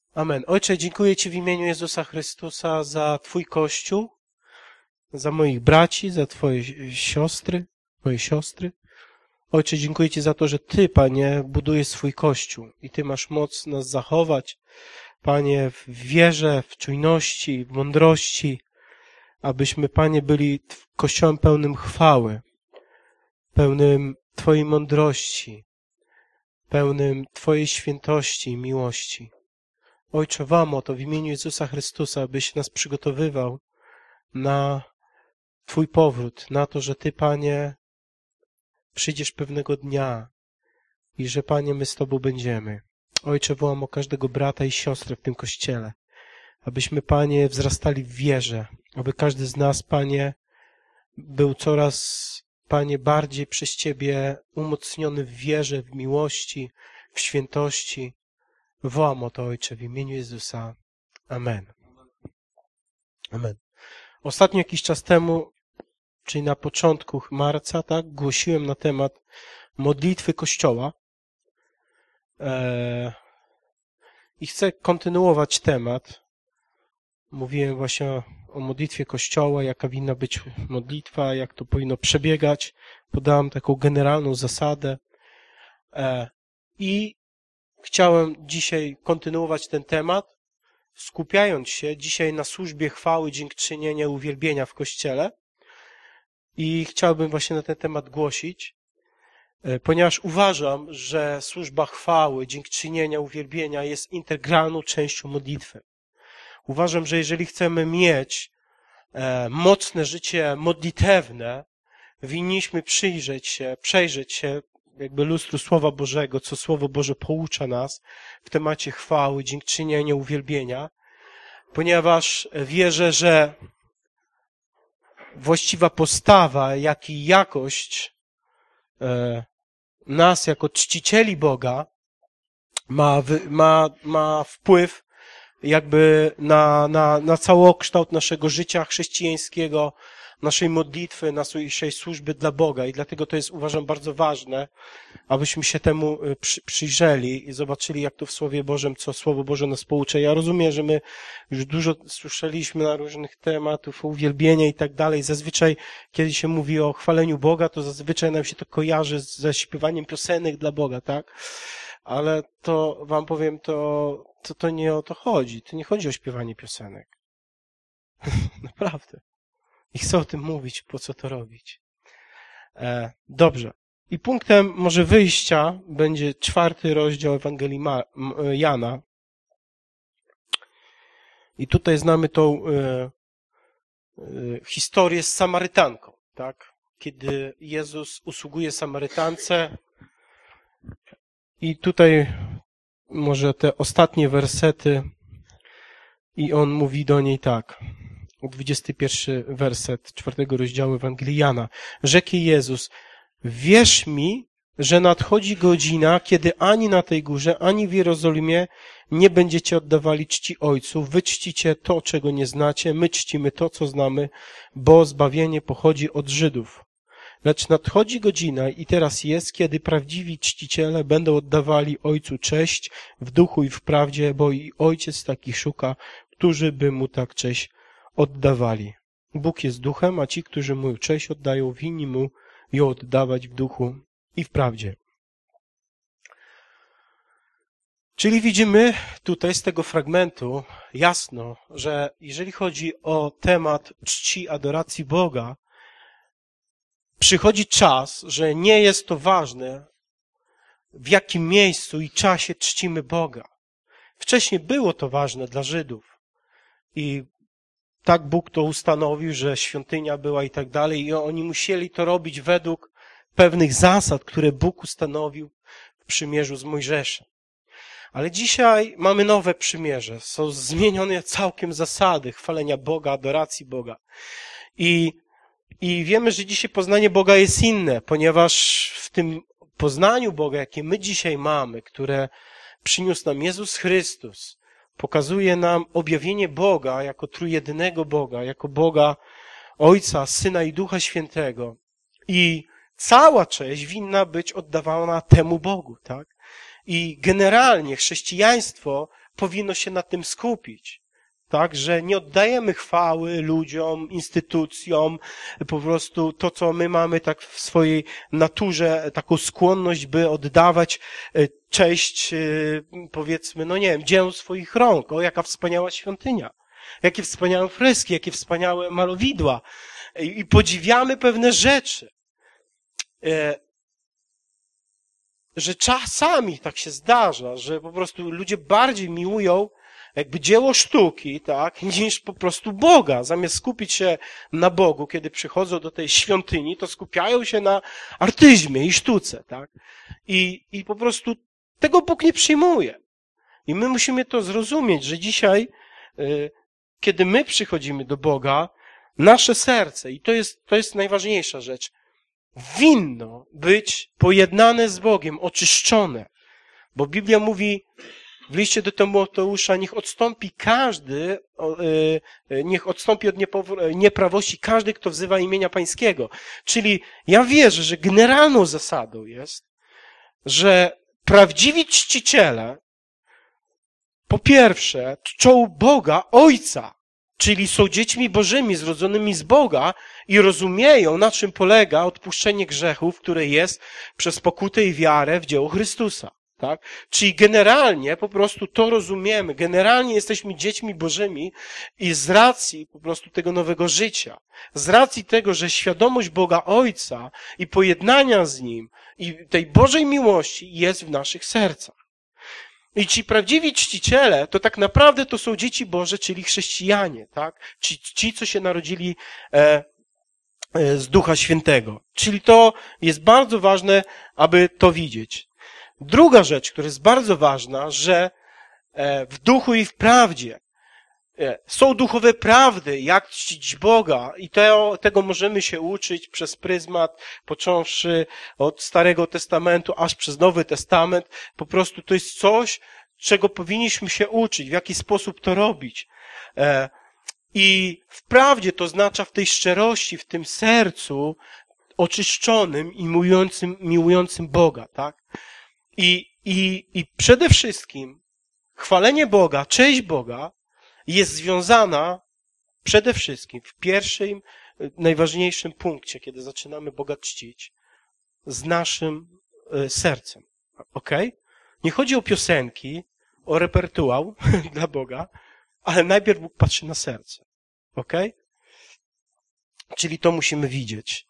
Amen. Ojcze, dziękuję Ci w imieniu Jezusa Chrystusa za Twój Kościół, za moich braci, za Twoje siostry. Ojcze, dziękuję Ci za to, że Ty, Panie, budujesz swój Kościół i Ty masz moc nas zachować, Panie, w wierze, w czujności, w mądrości, abyśmy, Panie, byli Kościołem pełnym chwały, pełnym Twojej mądrości, pełnym Twojej świętości i miłości. Ojcze, wam o to w imieniu Jezusa Chrystusa, abyś nas przygotowywał na Twój powrót, na to, że Ty, Panie, przyjdziesz pewnego dnia i że, Panie, my z Tobą będziemy. Ojcze, wołam o każdego brata i siostrę w tym Kościele, abyśmy, Panie, wzrastali w wierze, aby każdy z nas, Panie, był coraz, Panie, bardziej przez Ciebie umocniony w wierze, w miłości, w świętości. Wołam o to, Ojcze, w imieniu Jezusa. Amen. Amen. Ostatnio jakiś czas temu, czyli na początku marca, tak, głosiłem na temat modlitwy Kościoła i chcę kontynuować temat. Mówiłem właśnie o modlitwie Kościoła, jaka winna być modlitwa, jak to powinno przebiegać. Podałem taką generalną zasadę i chciałem dzisiaj kontynuować ten temat, skupiając się dzisiaj na służbie chwały, dziękczynienia, uwielbienia w Kościele. I chciałbym właśnie na ten temat głosić, ponieważ uważam, że służba chwały, dziękczynienia, uwielbienia jest integralną częścią modlitwy. Uważam, że jeżeli chcemy mieć mocne życie modlitewne, winniśmy przejrzeć się jakby lustru Słowa Bożego, co Słowo Boże poucza nas w temacie chwały, dziękczynienia, uwielbienia, ponieważ wierzę, że właściwa postawa, jak i jakość nas jako czcicieli Boga ma wpływ jakby na całokształt naszego życia chrześcijańskiego, naszej modlitwy, naszej służby dla Boga. I dlatego to jest, uważam, bardzo ważne, abyśmy się temu przyjrzeli i zobaczyli, jak to w Słowie Bożym, co Słowo Boże nas poucza. Ja rozumiem, że my już dużo słyszeliśmy na różnych tematów, o uwielbienia i tak dalej. Zazwyczaj, kiedy się mówi o chwaleniu Boga, to zazwyczaj nam się to kojarzy ze śpiewaniem piosenek dla Boga, tak? Ale to wam powiem, to nie o to chodzi. To nie chodzi o śpiewanie piosenek. Naprawdę. I chcę o tym mówić, po co to robić. Dobrze. I punktem może wyjścia będzie 4 rozdział Ewangelii Jana. I tutaj znamy tą historię z Samarytanką, tak? Kiedy Jezus usługuje Samarytance i tutaj może te ostatnie wersety i on mówi do niej tak. 21 werset 4 rozdziału Ewangelii Jana. Rzekł Jezus: wierz mi, że nadchodzi godzina, kiedy ani na tej górze, ani w Jerozolimie nie będziecie oddawali czci Ojcu. Wy czcicie to, czego nie znacie, my czcimy to, co znamy, bo zbawienie pochodzi od Żydów. Lecz nadchodzi godzina i teraz jest, kiedy prawdziwi czciciele będą oddawali Ojcu cześć w duchu i w prawdzie, bo i Ojciec takich szuka, którzy by Mu tak cześć oddawali. Bóg jest duchem, a ci, którzy Mu cześć oddają, winni Mu ją oddawać w duchu i w prawdzie. Czyli widzimy tutaj z tego fragmentu jasno, że jeżeli chodzi o temat czci, adoracji Boga, przychodzi czas, że nie jest to ważne, w jakim miejscu i czasie czcimy Boga. Wcześniej było to ważne dla Żydów i tak Bóg to ustanowił, że świątynia była i tak dalej i oni musieli to robić według pewnych zasad, które Bóg ustanowił w przymierzu z Mojżeszem. Ale dzisiaj mamy nowe przymierze. Są zmienione całkiem zasady chwalenia Boga, adoracji Boga. I wiemy, że dzisiaj poznanie Boga jest inne, ponieważ w tym poznaniu Boga, jakie my dzisiaj mamy, które przyniósł nam Jezus Chrystus, pokazuje nam objawienie Boga jako trójjedynego Boga, jako Boga Ojca, Syna i Ducha Świętego. I cała cześć winna być oddawana temu Bogu, tak? I generalnie chrześcijaństwo powinno się na tym skupić. Tak, że nie oddajemy chwały ludziom, instytucjom, po prostu to, co my mamy tak w swojej naturze, taką skłonność, by oddawać cześć, powiedzmy, no nie wiem, dziełom swoich rąk. O, jaka wspaniała świątynia, jakie wspaniałe freski, jakie wspaniałe malowidła. I podziwiamy pewne rzeczy. Że czasami tak się zdarza, że po prostu ludzie bardziej miłują jakby dzieło sztuki, tak, niż po prostu Boga. Zamiast skupić się na Bogu, kiedy przychodzą do tej świątyni, to skupiają się na artyzmie i sztuce, tak. I po prostu tego Bóg nie przyjmuje. I my musimy to zrozumieć, że dzisiaj, kiedy my przychodzimy do Boga, nasze serce, i to jest najważniejsza rzecz, winno być pojednane z Bogiem, oczyszczone. Bo Biblia mówi w liście do Tymoteusza, niech odstąpi od nieprawości każdy, kto wzywa imienia Pańskiego. Czyli ja wierzę, że generalną zasadą jest, że prawdziwi czciciele po pierwsze czczą Boga Ojca, czyli są dziećmi Bożymi, zrodzonymi z Boga i rozumieją, na czym polega odpuszczenie grzechów, które jest przez pokutę i wiarę w dzieło Chrystusa. Tak? Czyli generalnie po prostu to rozumiemy. Generalnie jesteśmy dziećmi Bożymi i z racji po prostu tego nowego życia, z racji tego, że świadomość Boga Ojca i pojednania z Nim i tej Bożej miłości jest w naszych sercach. I ci prawdziwi czciciele, to tak naprawdę to są dzieci Boże, czyli chrześcijanie, tak? Ci co się narodzili z Ducha Świętego. Czyli to jest bardzo ważne, aby to widzieć. Druga rzecz, która jest bardzo ważna, że w duchu i w prawdzie są duchowe prawdy, jak czcić Boga i tego możemy się uczyć przez pryzmat, począwszy od Starego Testamentu, aż przez Nowy Testament. Po prostu to jest coś, czego powinniśmy się uczyć, w jaki sposób to robić. I w prawdzie to oznacza w tej szczerości, w tym sercu oczyszczonym i miłującym Boga, tak? I przede wszystkim chwalenie Boga, cześć Boga jest związana przede wszystkim w pierwszym, najważniejszym punkcie, kiedy zaczynamy Boga czcić, z naszym sercem. Okej? Nie chodzi o piosenki, o repertuar dla Boga, ale najpierw Bóg patrzy na serce. Okej? Czyli to musimy widzieć.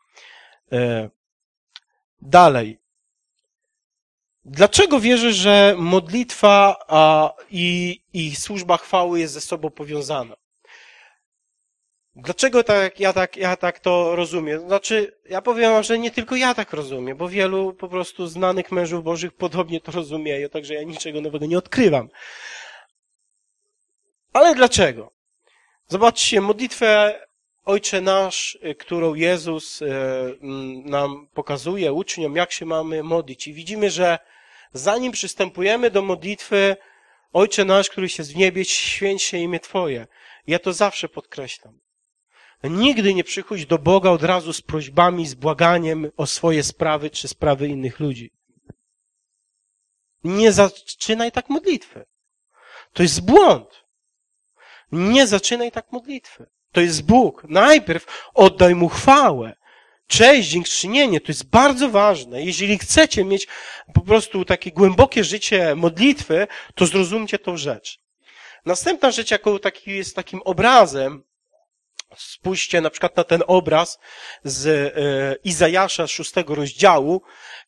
Dalej. Dlaczego wierzę, że modlitwa i służba chwały jest ze sobą powiązana? Dlaczego ja tak to rozumiem? Znaczy, ja powiem wam, że nie tylko ja tak rozumiem, bo wielu po prostu znanych mężów Bożych podobnie to rozumieją, także ja niczego nowego nie odkrywam. Ale dlaczego? Zobaczcie, modlitwę Ojcze Nasz, którą Jezus nam pokazuje, uczniom, jak się mamy modlić. I widzimy, że zanim przystępujemy do modlitwy Ojcze Nasz, który jest w niebie, święć się imię Twoje. Ja to zawsze podkreślam. Nigdy nie przychodź do Boga od razu z prośbami, z błaganiem o swoje sprawy czy sprawy innych ludzi. Nie zaczynaj tak modlitwy. To jest błąd. Nie zaczynaj tak modlitwy. To jest Bóg. Najpierw oddaj Mu chwałę. Cześć, dziękczynienie, to jest bardzo ważne. Jeżeli chcecie mieć po prostu takie głębokie życie modlitwy, to zrozumcie tą rzecz. Następna rzecz, jaką jest takim obrazem, spójrzcie na przykład na ten obraz z Izajasza 6 rozdziału,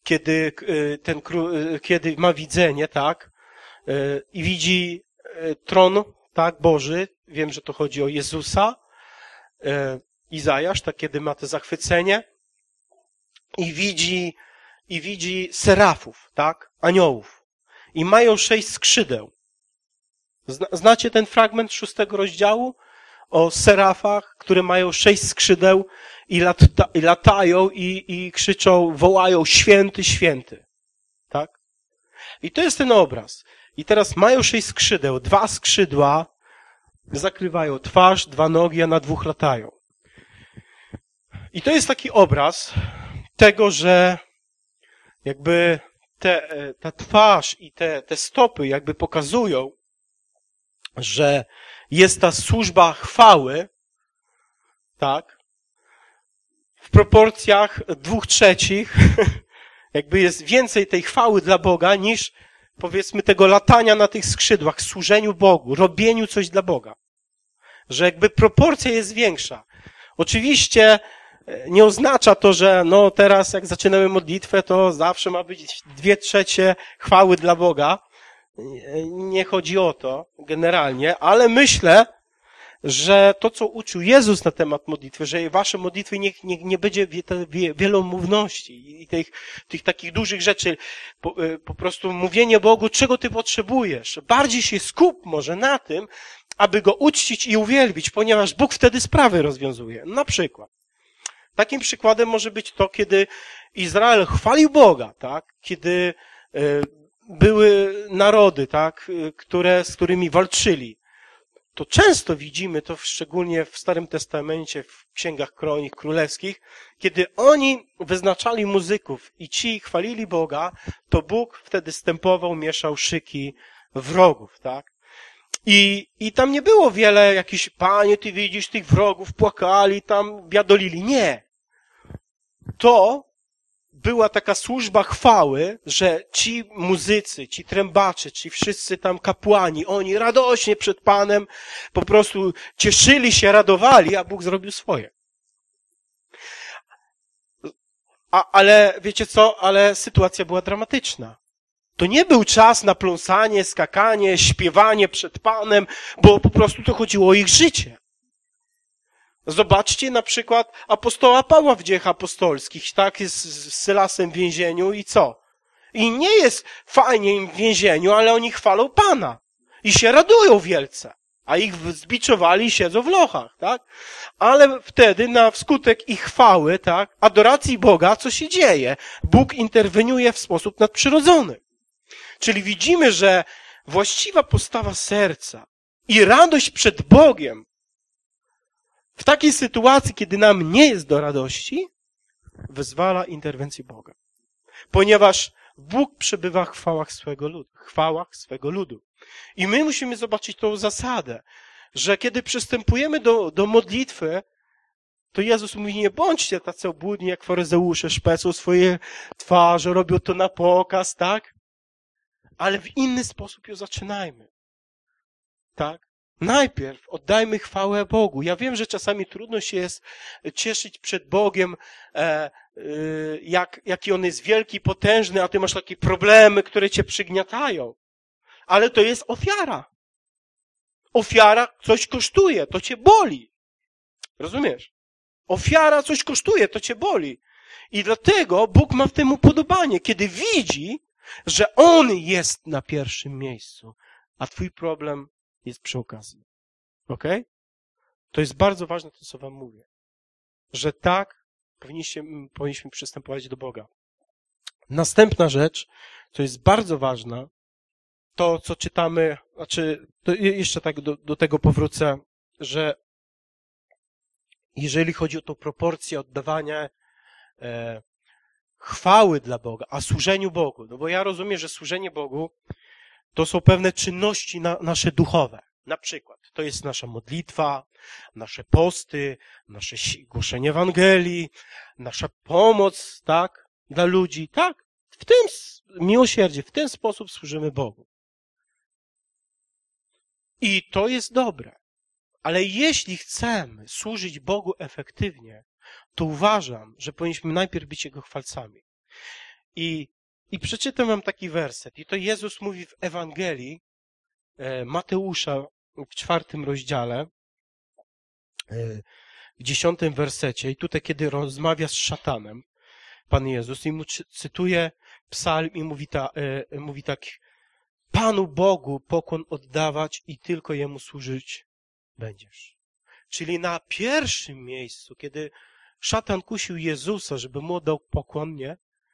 kiedy ma widzenie, tak, i widzi tron, tak, Boży, wiem, że to chodzi o Jezusa, Izajasz, tak, kiedy ma to zachwycenie i widzi serafów, tak, aniołów i mają 6 skrzydeł. Znacie ten fragment 6 rozdziału o serafach, które mają 6 skrzydeł i latają i krzyczą, wołają święty, święty. Tak? I to jest ten obraz. I teraz mają 6 skrzydeł, 2 skrzydła zakrywają twarz, 2 nogi, a na 2 latają. I to jest taki obraz tego, że jakby ta twarz i te stopy jakby pokazują, że jest ta służba chwały, tak, w proporcjach 2/3, jakby jest więcej tej chwały dla Boga niż, powiedzmy, tego latania na tych skrzydłach, służeniu Bogu, robieniu coś dla Boga. Że jakby proporcja jest większa. Oczywiście nie oznacza to, że no teraz jak zaczynamy modlitwę, to zawsze ma być 2/3 chwały dla Boga. Nie chodzi o to generalnie, ale myślę, że to, co uczył Jezus na temat modlitwy, że wasze modlitwy nie będzie wielomówności i tych takich dużych rzeczy, po prostu mówienie Bogu, czego ty potrzebujesz. Bardziej się skup może na tym, aby Go uczcić i uwielbić, ponieważ Bóg wtedy sprawy rozwiązuje. Na przykład. Takim przykładem może być to, kiedy Izrael chwalił Boga, tak? Kiedy były narody, tak? Z którymi walczyli. To często widzimy to szczególnie w Starym Testamencie, w księgach kronik królewskich, kiedy oni wyznaczali muzyków i ci chwalili Boga, to Bóg wtedy stępował, mieszał szyki wrogów, tak? I tam nie było wiele jakichś, Panie, ty widzisz, tych wrogów płakali, tam biadolili. Nie. To była taka służba chwały, że ci muzycy, ci trębacze, ci wszyscy tam kapłani, oni radośnie przed Panem po prostu cieszyli się, radowali, a Bóg zrobił swoje. Ale wiecie co? Ale sytuacja była dramatyczna. To nie był czas na pląsanie, skakanie, śpiewanie przed Panem, bo po prostu to chodziło o ich życie. Zobaczcie na przykład apostoła Pawła w Dziejach Apostolskich, tak? Jest z Sylasem w więzieniu i co? I nie jest fajnie im w więzieniu, ale oni chwalą Pana. I się radują wielce. A ich zbiczowali i siedzą w lochach, tak? Ale wtedy na wskutek ich chwały, tak? Adoracji Boga, co się dzieje? Bóg interweniuje w sposób nadprzyrodzony. Czyli widzimy, że właściwa postawa serca i radość przed Bogiem w takiej sytuacji, kiedy nam nie jest do radości, wyzwala interwencję Boga. Ponieważ Bóg przebywa w chwałach swego ludu. I my musimy zobaczyć tą zasadę, że kiedy przystępujemy do modlitwy, to Jezus mówi, nie bądźcie tacy obłudni jak faryzeusze, szpecą swoje twarze, robią to na pokaz, tak? Ale w inny sposób ją zaczynajmy. Tak? Najpierw oddajmy chwałę Bogu. Ja wiem, że czasami trudno się jest cieszyć przed Bogiem, jaki On jest wielki, potężny, a ty masz takie problemy, które cię przygniatają. Ale to jest ofiara. Ofiara coś kosztuje, to cię boli. Rozumiesz? Ofiara coś kosztuje, to cię boli. I dlatego Bóg ma w tym upodobanie, kiedy widzi, że On jest na pierwszym miejscu, a twój problem jest przy okazji. Okej? To jest bardzo ważne to, co wam mówię. Że tak powinniśmy przystępować do Boga. Następna rzecz, co jest bardzo ważna, to, co czytamy, to jeszcze tak do tego powrócę, że jeżeli chodzi o tą proporcję oddawania chwały dla Boga, a służeniu Bogu, no bo ja rozumiem, że służenie Bogu to są pewne czynności nasze duchowe. Na przykład, to jest nasza modlitwa, nasze posty, nasze głoszenie Ewangelii, nasza pomoc, tak, dla ludzi, tak. W tym miłosierdzie, w ten sposób służymy Bogu. I to jest dobre. Ale jeśli chcemy służyć Bogu efektywnie, to uważam, że powinniśmy najpierw być Jego chwalcami. I przeczytam wam taki werset. I to Jezus mówi w Ewangelii Mateusza w 4 rozdziale, w 10 wersecie. I tutaj, kiedy rozmawia z szatanem, Pan Jezus, i mu cytuje psalm i mówi tak: Panu Bogu pokłon oddawać i tylko Jemu służyć będziesz. Czyli na pierwszym miejscu, kiedy szatan kusił Jezusa, żeby mu oddał pokłon, nie?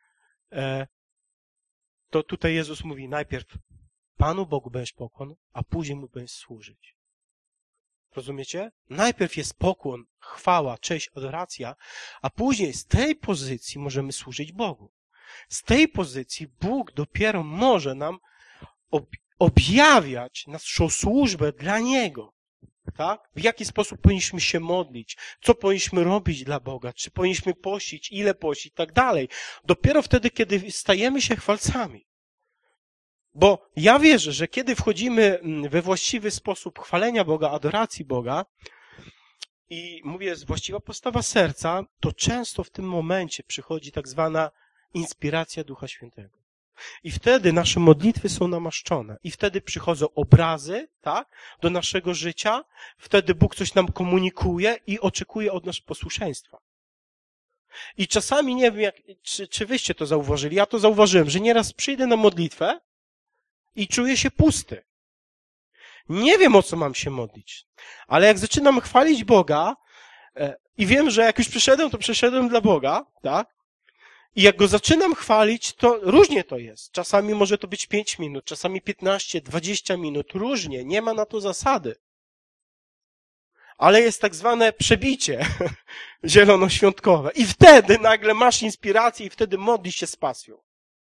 To tutaj Jezus mówi, najpierw Panu Bogu będziesz pokłon, a później Mu będziesz służyć. Rozumiecie? Najpierw jest pokłon, chwała, cześć, adoracja, a później z tej pozycji możemy służyć Bogu. Z tej pozycji Bóg dopiero może nam objawiać naszą służbę dla Niego. Tak? W jaki sposób powinniśmy się modlić, co powinniśmy robić dla Boga, czy powinniśmy pościć, ile pościć i tak dalej. Dopiero wtedy, kiedy stajemy się chwalcami. Bo ja wierzę, że kiedy wchodzimy we właściwy sposób chwalenia Boga, adoracji Boga i mówię, jest właściwa postawa serca, to często w tym momencie przychodzi tak zwana inspiracja Ducha Świętego. I wtedy nasze modlitwy są namaszczone. I wtedy przychodzą obrazy, tak, do naszego życia. Wtedy Bóg coś nam komunikuje i oczekuje od nas posłuszeństwa. I czasami, nie wiem, czy wyście to zauważyli, ja to zauważyłem, że nieraz przyjdę na modlitwę i czuję się pusty. Nie wiem, o co mam się modlić. Ale jak zaczynam chwalić Boga i wiem, że jak już przyszedłem, to przyszedłem dla Boga, tak? I jak go zaczynam chwalić, to różnie to jest. Czasami może to być 5 minut, czasami 15, 20 minut, różnie. Nie ma na to zasady. Ale jest tak zwane przebicie zielonoświątkowe. I wtedy nagle masz inspirację i wtedy modlisz się z pasją.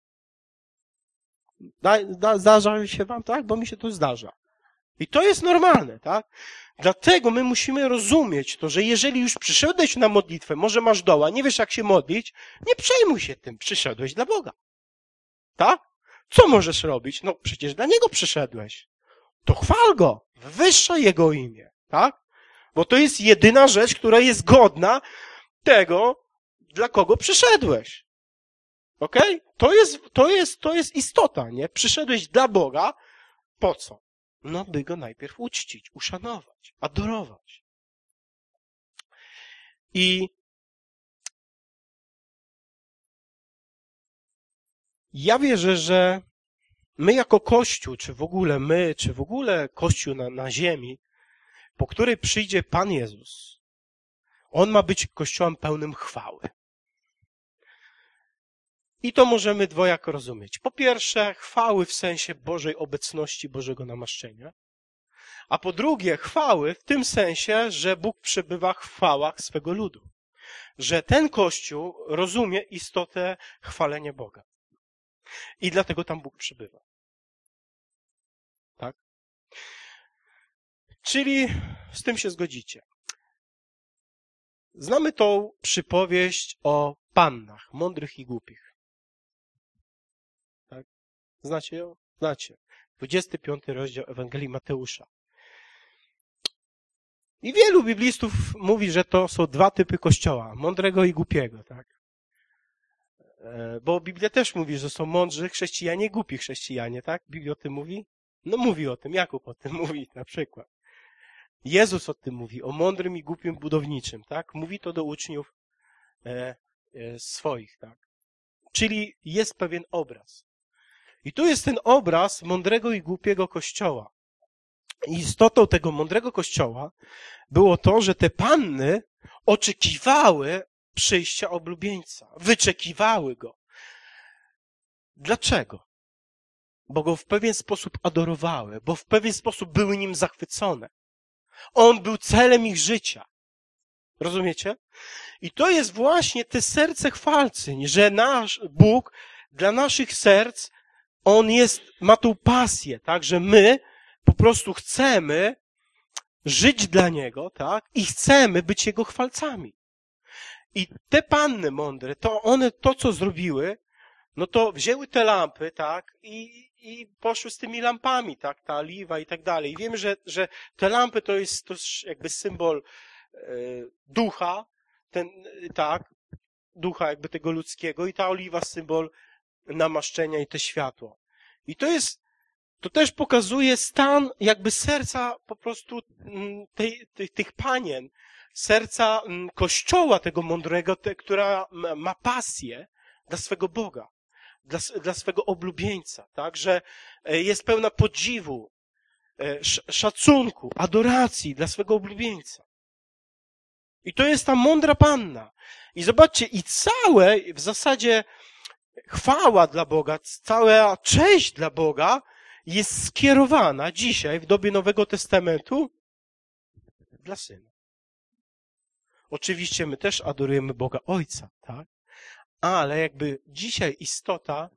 Zdarza się wam, tak? Bo mi się to zdarza. I to jest normalne, tak? Dlatego my musimy rozumieć to, że jeżeli już przyszedłeś na modlitwę, może masz doła, nie wiesz jak się modlić, nie przejmuj się tym, przyszedłeś dla Boga. Tak? Co możesz robić? No przecież dla Niego przyszedłeś. To chwal Go, wywyższaj Jego imię, tak? Bo to jest jedyna rzecz, która jest godna tego, dla kogo przyszedłeś. Okej? To jest istota, nie? Przyszedłeś dla Boga, po co? No, by Go najpierw uczcić, uszanować, adorować. I ja wierzę, że my jako Kościół, czy w ogóle Kościół na ziemi, po której przyjdzie Pan Jezus, On ma być Kościołem pełnym chwały. I to możemy dwojako rozumieć. Po pierwsze, chwały w sensie Bożej obecności, Bożego namaszczenia. A po drugie, chwały w tym sensie, że Bóg przebywa w chwałach swego ludu. Że ten Kościół rozumie istotę chwalenia Boga. I dlatego tam Bóg przybywa. Tak? Czyli z tym się zgodzicie. Znamy tą przypowieść o pannach, mądrych i głupich. Tak? Znacie ją? Znacie. 25 rozdział Ewangelii Mateusza. I wielu biblistów mówi, że to są dwa typy kościoła, mądrego i głupiego, tak? Bo Biblia też mówi, że są mądrzy chrześcijanie i głupi chrześcijanie, tak? Biblia o tym mówi? No mówi o tym, Jakub o tym mówi na przykład. Jezus o tym mówi, o mądrym i głupim budowniczym, tak? Mówi to do uczniów swoich, tak? Czyli jest pewien obraz. I tu jest ten obraz mądrego i głupiego kościoła. I istotą tego mądrego kościoła było to, że te panny oczekiwały przyjścia oblubieńca. Wyczekiwały go. Dlaczego? Bo go w pewien sposób adorowały, bo w pewien sposób były nim zachwycone. On był celem ich życia. Rozumiecie? I to jest właśnie te serce chwalcyń, że nasz Bóg dla naszych serc, On ma tą pasję, tak, że my po prostu chcemy żyć dla Niego, tak, i chcemy być Jego chwalcami. I te panny mądre, to one to, co zrobiły, no to wzięły te lampy, tak, i poszły z tymi lampami, tak, ta oliwa i tak dalej. I wiemy, że te lampy to jest jakby symbol ducha, ducha jakby tego ludzkiego i ta oliwa symbol namaszczenia i te światło. I to też pokazuje stan jakby serca po prostu tych panien, serca Kościoła tego mądrego, która ma pasję dla swego Boga, dla swego oblubieńca, tak, że jest pełna podziwu, szacunku, adoracji dla swego oblubieńca. I to jest ta mądra panna. I zobaczcie, i całe w zasadzie chwała dla Boga, cała cześć dla Boga jest skierowana dzisiaj w dobie Nowego Testamentu dla Syna. Oczywiście my też adorujemy Boga Ojca, tak? Ale jakby dzisiaj istota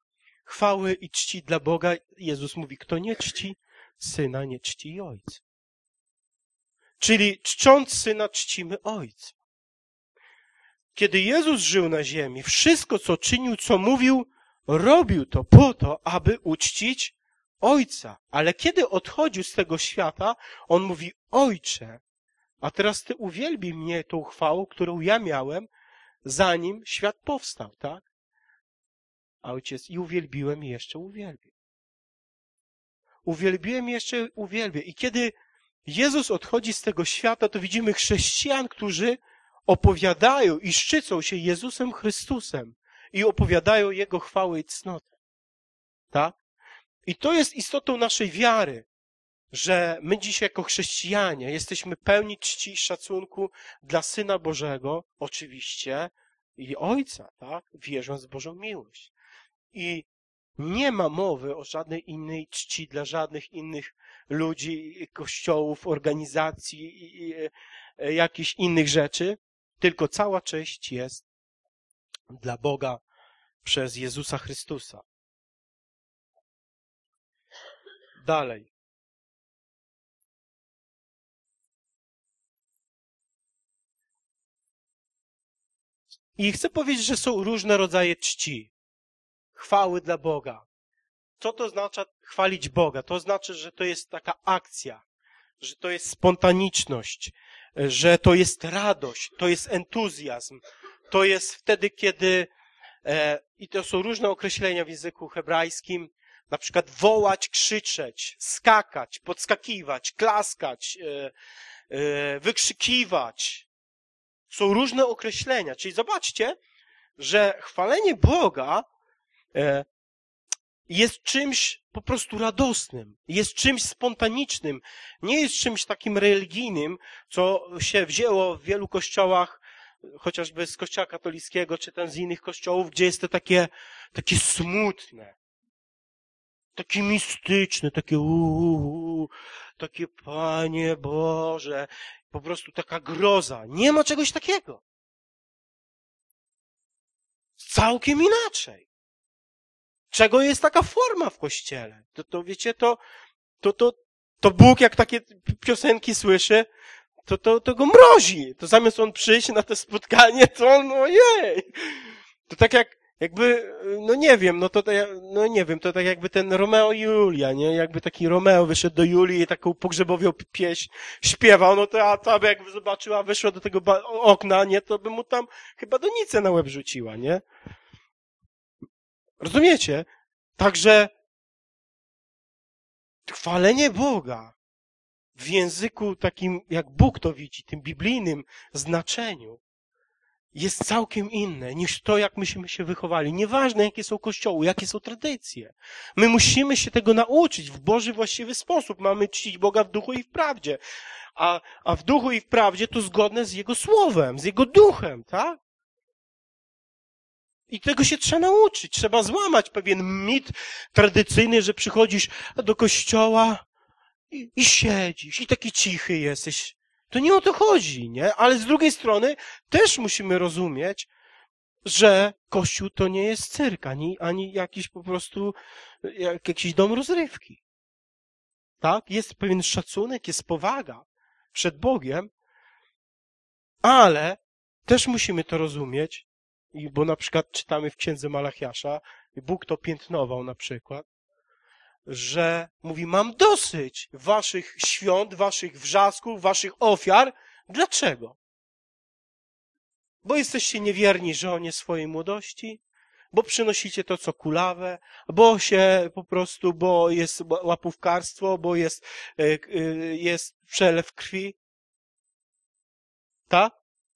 chwały i czci dla Boga. Jezus mówi, kto nie czci Syna, nie czci i Ojca. Czyli czcząc Syna, czcimy Ojca. Kiedy Jezus żył na ziemi, wszystko, co czynił, co mówił, robił to po to, aby uczcić Ojca. Ale kiedy odchodził z tego świata, On mówi, Ojcze, a teraz Ty uwielbij mnie tą chwałą, którą ja miałem, zanim świat powstał, tak? A Ojciec, i uwielbiłem i jeszcze uwielbię. Uwielbiłem i jeszcze uwielbię. I kiedy Jezus odchodzi z tego świata, to widzimy chrześcijan, którzy opowiadają i szczycą się Jezusem Chrystusem i opowiadają Jego chwałę i cnotę. Tak? I to jest istotą naszej wiary, że my dzisiaj jako chrześcijanie jesteśmy pełni czci i szacunku dla Syna Bożego, oczywiście, i Ojca, tak? Wierząc w Bożą miłość. I nie ma mowy o żadnej innej czci dla żadnych innych ludzi, kościołów, organizacji i jakichś innych rzeczy, tylko cała cześć jest dla Boga przez Jezusa Chrystusa. Dalej. I chcę powiedzieć, że są różne rodzaje czci. Chwały dla Boga. Co to znaczy chwalić Boga? To znaczy, że to jest taka akcja, że to jest spontaniczność, że to jest radość, to jest entuzjazm. To jest wtedy, kiedy, i to są różne określenia w języku hebrajskim, na przykład wołać, krzyczeć, skakać, podskakiwać, klaskać, wykrzykiwać. Są różne określenia. Czyli zobaczcie, że chwalenie Boga jest czymś po prostu radosnym, jest czymś spontanicznym, nie jest czymś takim religijnym, co się wzięło w wielu kościołach, chociażby z kościoła katolickiego, czy tam z innych kościołów, gdzie jest to takie smutne, takie mistyczne, takie takie Panie Boże, po prostu taka groza. Nie ma czegoś takiego. Całkiem inaczej. Czego jest taka forma w Kościele? To wiecie, to Bóg, jak takie piosenki słyszy, to go mrozi. To zamiast on przyjść na to spotkanie, to on, ojej. To tak jakby, no nie wiem, to tak jakby ten Romeo i Julia, nie? Jakby taki Romeo wyszedł do Julii i taką pogrzebowią pieśń śpiewał, no to a tam jakby zobaczyła, wyszła do tego okna, nie? To by mu tam chyba donicę na łeb rzuciła, nie? Rozumiecie? Także chwalenie Boga w języku takim, jak Bóg to widzi, tym biblijnym znaczeniu, jest całkiem inne niż to, jak myśmy się wychowali. Nieważne, jakie są kościoły, jakie są tradycje. My musimy się tego nauczyć w Boży właściwy sposób. Mamy czcić Boga w duchu i w prawdzie. A w duchu i w prawdzie to zgodne z Jego słowem, z Jego duchem, tak? I tego się trzeba nauczyć. Trzeba złamać pewien mit tradycyjny, że przychodzisz do kościoła i siedzisz i taki cichy jesteś. To nie o to chodzi, nie? Ale z drugiej strony też musimy rozumieć, że Kościół to nie jest cyrk, ani jakiś po prostu jakiś dom rozrywki. Tak? Jest pewien szacunek, jest powaga przed Bogiem, ale też musimy to rozumieć, bo na przykład czytamy w Księdze Malachiasza, Bóg to piętnował na przykład, że mówi, mam dosyć waszych świąt, waszych wrzasków, waszych ofiar. Dlaczego? Bo jesteście niewierni żonie swojej młodości, bo przynosicie to, co kulawe, bo się po prostu, bo jest łapówkarstwo, bo jest przelew krwi. Tak?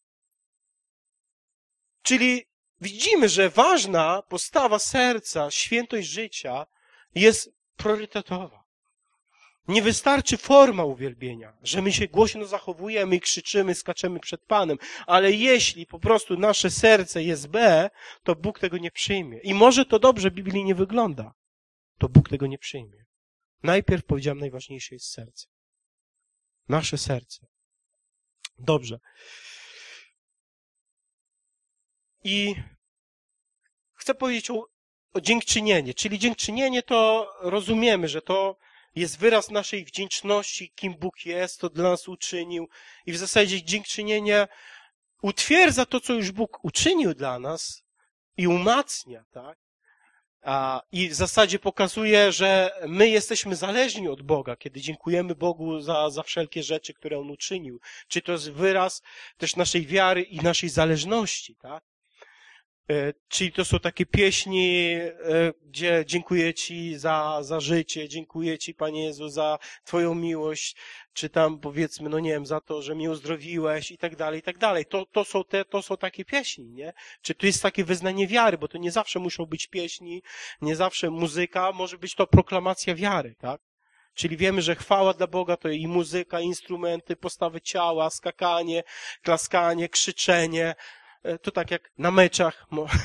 Czyli widzimy, że ważna postawa serca, świętość życia jest priorytetowa. Nie wystarczy forma uwielbienia, że my się głośno zachowujemy i krzyczymy, skaczemy przed Panem, ale jeśli po prostu nasze serce jest B, to Bóg tego nie przyjmie. I może to dobrze biblijnie wygląda, to Bóg tego nie przyjmie. Najpierw powiedziałem, najważniejsze jest serce. Nasze serce. Dobrze. I chcę powiedzieć o o dziękczynienie. Czyli dziękczynienie to rozumiemy, że to jest wyraz naszej wdzięczności, kim Bóg jest, to dla nas uczynił. I w zasadzie dziękczynienie utwierdza to, co już Bóg uczynił dla nas i umacnia, tak? I w zasadzie pokazuje, że my jesteśmy zależni od Boga, kiedy dziękujemy Bogu za wszelkie rzeczy, które On uczynił. Czy to jest wyraz też naszej wiary i naszej zależności, tak? Czyli to są takie pieśni, gdzie dziękuję Ci za życie, dziękuję Ci, Panie Jezu, za Twoją miłość, czy tam powiedzmy, no nie wiem, za to, że mnie uzdrowiłeś i tak dalej, i tak dalej. To są takie pieśni, nie? Czy to jest takie wyznanie wiary, bo to nie zawsze muszą być pieśni, nie zawsze muzyka, może być to proklamacja wiary, tak? Czyli wiemy, że chwała dla Boga to i muzyka, instrumenty, postawy ciała, skakanie, klaskanie, krzyczenie. To tak jak na meczach.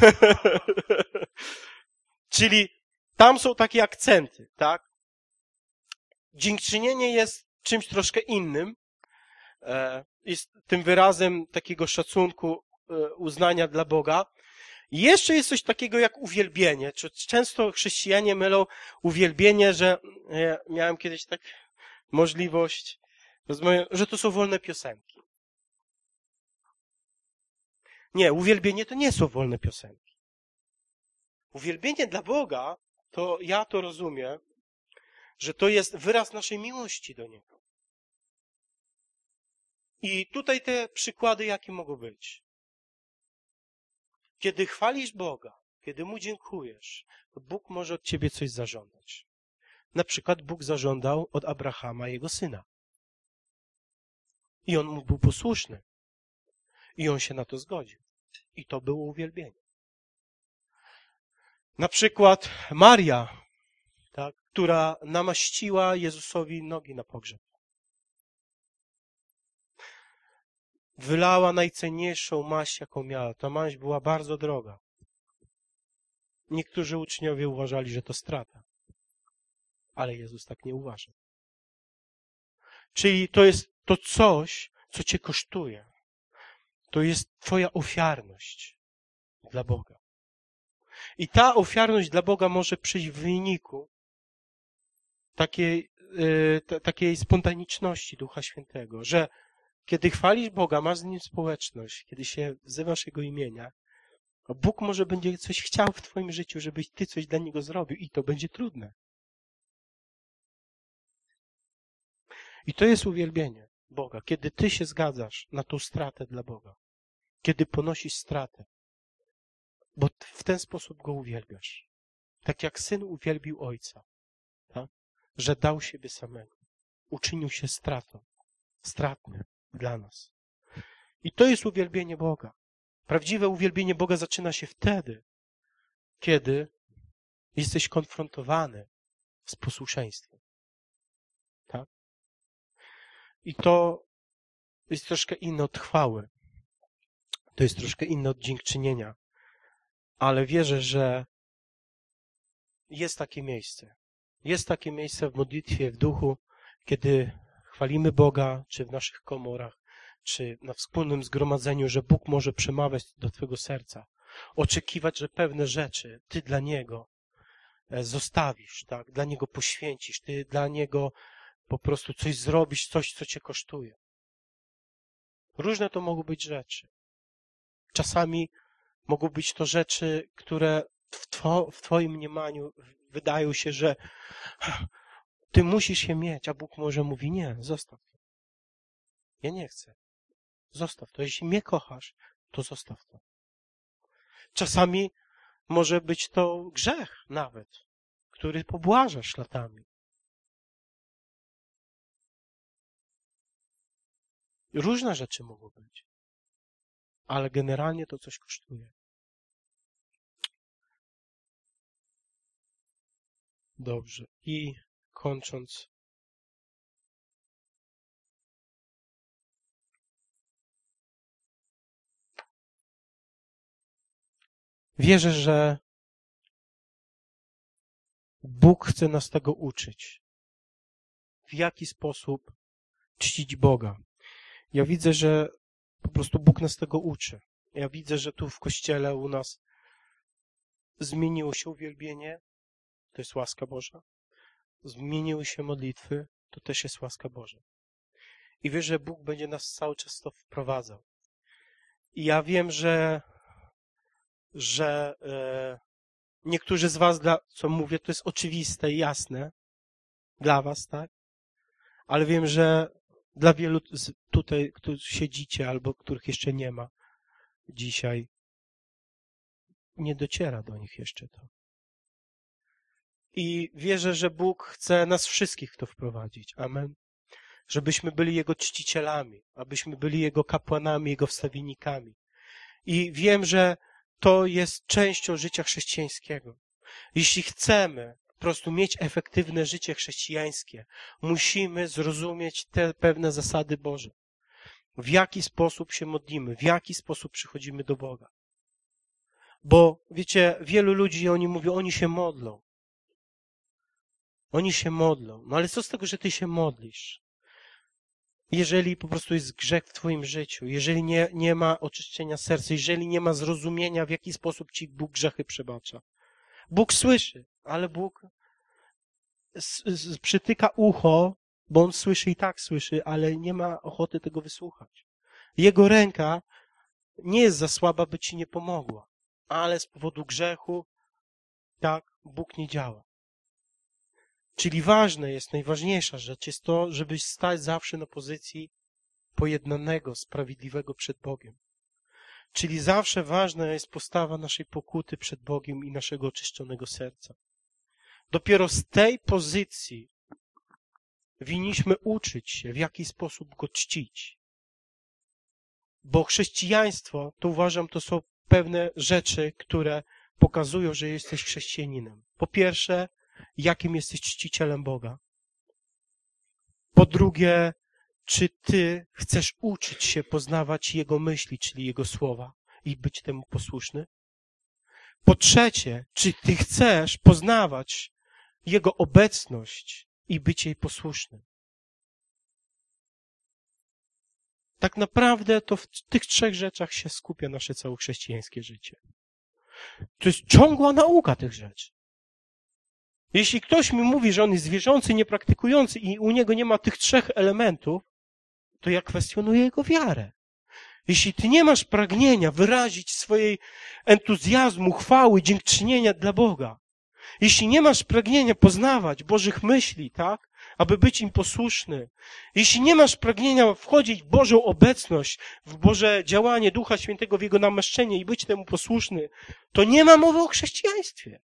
Czyli tam są takie akcenty, tak? Dziękczynienie jest czymś troszkę innym. Jest tym wyrazem takiego szacunku, uznania dla Boga. I jeszcze jest coś takiego jak uwielbienie. Często chrześcijanie mylą uwielbienie, że miałem kiedyś tak możliwość rozmawiać, że to są wolne piosenki. Nie, uwielbienie to nie są wolne piosenki. Uwielbienie dla Boga, to ja to rozumiem, że to jest wyraz naszej miłości do Niego. I tutaj te przykłady, jakie mogą być. Kiedy chwalisz Boga, kiedy Mu dziękujesz, to Bóg może od ciebie coś zażądać. Na przykład Bóg zażądał od Abrahama jego syna. I on mu był posłuszny. I on się na to zgodził. I to było uwielbienie. Na przykład Maria, tak, która namaściła Jezusowi nogi na pogrzeb. Wylała najcenniejszą maść, jaką miała. Ta maść była bardzo droga. Niektórzy uczniowie uważali, że to strata. Ale Jezus tak nie uważa. Czyli to jest to coś, co cię kosztuje. To jest twoja ofiarność dla Boga. I ta ofiarność dla Boga może przyjść w wyniku takiej spontaniczności Ducha Świętego, że kiedy chwalisz Boga, masz z Nim społeczność, kiedy się wzywasz Jego imienia, Bóg może będzie coś chciał w twoim życiu, żebyś ty coś dla Niego zrobił i to będzie trudne. I to jest uwielbienie Boga, kiedy ty się zgadzasz na tą stratę dla Boga. Kiedy ponosisz stratę, bo w ten sposób Go uwielbiasz. Tak jak Syn uwielbił Ojca, tak? Że dał siebie samego. Uczynił się stratny dla nas. I to jest uwielbienie Boga. Prawdziwe uwielbienie Boga zaczyna się wtedy, kiedy jesteś konfrontowany z posłuszeństwem. Tak? I to jest troszkę inne od chwały. To jest troszkę inne od dziękczynienia. Ale wierzę, że jest takie miejsce. Jest takie miejsce w modlitwie, w duchu, kiedy chwalimy Boga, czy w naszych komorach, czy na wspólnym zgromadzeniu, że Bóg może przemawiać do twojego serca. Oczekiwać, że pewne rzeczy ty dla Niego zostawisz, tak? Dla Niego poświęcisz, ty dla Niego po prostu coś zrobisz, coś, co cię kosztuje. Różne to mogą być rzeczy. Czasami mogą być to rzeczy, które w twoim mniemaniu wydają się, że ty musisz je mieć, a Bóg może mówi, nie, zostaw to. Ja nie chcę. Zostaw to. Jeśli mnie kochasz, to zostaw to. Czasami może być to grzech nawet, który pobłażasz latami. Różne rzeczy mogą być, ale generalnie to coś kosztuje. Dobrze. I kończąc. Wierzę, że Bóg chce nas tego uczyć. W jaki sposób czcić Boga. Ja widzę, że po prostu Bóg nas tego uczy. Ja widzę, że tu w kościele u nas zmieniło się uwielbienie, to jest łaska Boża. Zmieniły się modlitwy, to też jest łaska Boża. I wierzę, że Bóg będzie nas cały czas to wprowadzał. I ja wiem, że niektórzy z was, co mówię, to jest oczywiste i jasne dla was, tak? Ale wiem, że dla wielu tutaj, którzy siedzicie albo których jeszcze nie ma dzisiaj, nie dociera do nich jeszcze to. I wierzę, że Bóg chce nas wszystkich w to wprowadzić. Amen. Żebyśmy byli Jego czcicielami, abyśmy byli Jego kapłanami, Jego wstawiennikami. I wiem, że to jest częścią życia chrześcijańskiego. Jeśli chcemy po prostu mieć efektywne życie chrześcijańskie, musimy zrozumieć te pewne zasady Boże. W jaki sposób się modlimy, w jaki sposób przychodzimy do Boga. Bo wiecie, wielu ludzi, oni mówią, oni się modlą. Oni się modlą. No ale co z tego, że ty się modlisz? Jeżeli po prostu jest grzech w twoim życiu, jeżeli nie ma oczyszczenia serca, jeżeli nie ma zrozumienia, w jaki sposób ci Bóg grzechy przebacza. Bóg słyszy, ale Bóg przytyka ucho, bo On słyszy i tak słyszy, ale nie ma ochoty tego wysłuchać. Jego ręka nie jest za słaba, by ci nie pomogła, ale z powodu grzechu, tak, Bóg nie działa. Czyli ważne jest, najważniejsza rzecz jest to, żebyś stać zawsze na pozycji pojednanego, sprawiedliwego przed Bogiem. Czyli zawsze ważna jest postawa naszej pokuty przed Bogiem i naszego oczyszczonego serca. Dopiero z tej pozycji winniśmy uczyć się, w jaki sposób Go czcić. Bo chrześcijaństwo, to uważam, to są pewne rzeczy, które pokazują, że jesteś chrześcijaninem. Po pierwsze, jakim jesteś czcicielem Boga. Po drugie, czy ty chcesz uczyć się poznawać Jego myśli, czyli Jego słowa i być temu posłuszny? Po trzecie, czy ty chcesz poznawać Jego obecność i być jej posłusznym? Tak naprawdę to w tych trzech rzeczach się skupia nasze całe chrześcijańskie życie. To jest ciągła nauka tych rzeczy. Jeśli ktoś mi mówi, że on jest wierzący, niepraktykujący i u niego nie ma tych trzech elementów, to ja kwestionuję jego wiarę. Jeśli ty nie masz pragnienia wyrazić swojej entuzjazmu, chwały, dziękczynienia dla Boga, jeśli nie masz pragnienia poznawać Bożych myśli, tak, aby być im posłuszny, jeśli nie masz pragnienia wchodzić w Bożą obecność, w Boże działanie Ducha Świętego, w Jego namaszczenie i być temu posłuszny, to nie ma mowy o chrześcijaństwie.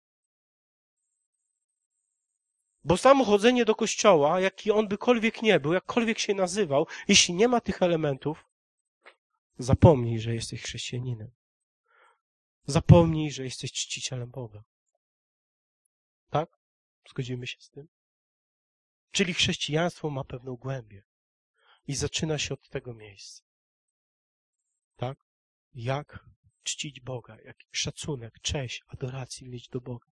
Bo samo chodzenie do kościoła, jaki on bykolwiek nie był, jakkolwiek się nazywał, jeśli nie ma tych elementów, zapomnij, że jesteś chrześcijaninem. Zapomnij, że jesteś czcicielem Boga. Tak? Zgodzimy się z tym? Czyli chrześcijaństwo ma pewną głębię. I zaczyna się od tego miejsca. Tak? Jak czcić Boga, jaki szacunek, cześć, adorację mieć do Boga.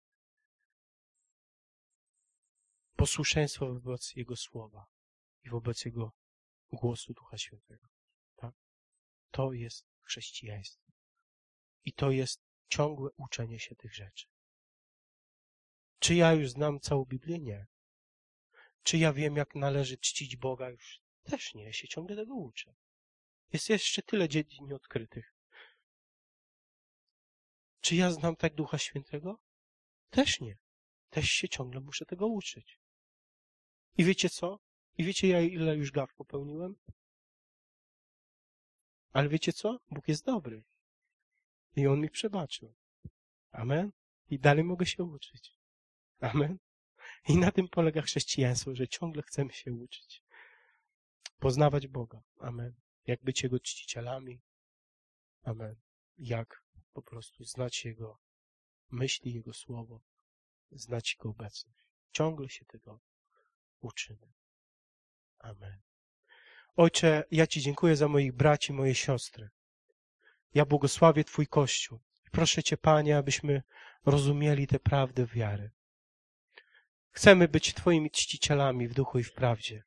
Posłuszeństwo wobec Jego słowa i wobec Jego głosu Ducha Świętego. Tak? To jest chrześcijaństwo. I to jest ciągłe uczenie się tych rzeczy. Czy ja już znam całą Biblię? Nie. Czy ja wiem, jak należy czcić Boga? Już też nie. Ja się ciągle tego uczę. Jest jeszcze tyle dziedzin nieodkrytych. Czy ja znam tak Ducha Świętego? Też nie. Też się ciągle muszę tego uczyć. I wiecie co? I wiecie, ja ile już gaf popełniłem? Ale wiecie co? Bóg jest dobry. I On mi przebaczył. Amen. I dalej mogę się uczyć. Amen. I na tym polega chrześcijaństwo, że ciągle chcemy się uczyć. Poznawać Boga. Amen. Jak być Jego czcicielami. Amen. Jak po prostu znać Jego myśli, Jego słowo. Znać Jego obecność. Ciągle się tego uczymy. Amen. Ojcze, ja Ci dziękuję za moich braci, moje siostry. Ja błogosławię Twój Kościół. Proszę Cię, Panie, abyśmy rozumieli te prawdy wiary. Chcemy być Twoimi czcicielami w duchu i w prawdzie.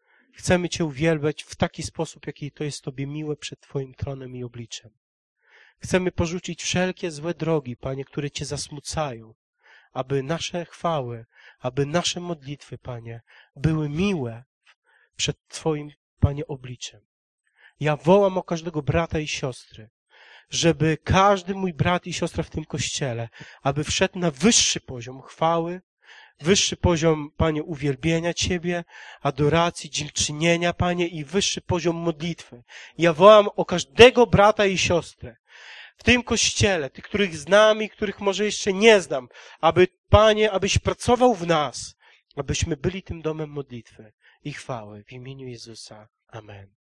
Chcemy Cię uwielbiać w taki sposób, jaki to jest Tobie miłe przed Twoim tronem i obliczem. Chcemy porzucić wszelkie złe drogi, Panie, które Cię zasmucają, aby nasze chwały, aby nasze modlitwy, Panie, były miłe przed Twoim, Panie, obliczem. Ja wołam o każdego brata i siostry, żeby każdy mój brat i siostra w tym kościele, aby wszedł na wyższy poziom chwały, wyższy poziom, Panie, uwielbienia Ciebie, adoracji, dziękczynienia, Panie, i wyższy poziom modlitwy. Ja wołam o każdego brata i siostrę w tym kościele, tych, których znam i których może jeszcze nie znam, aby, Panie, abyś pracował w nas, abyśmy byli tym domem modlitwy i chwały w imieniu Jezusa. Amen.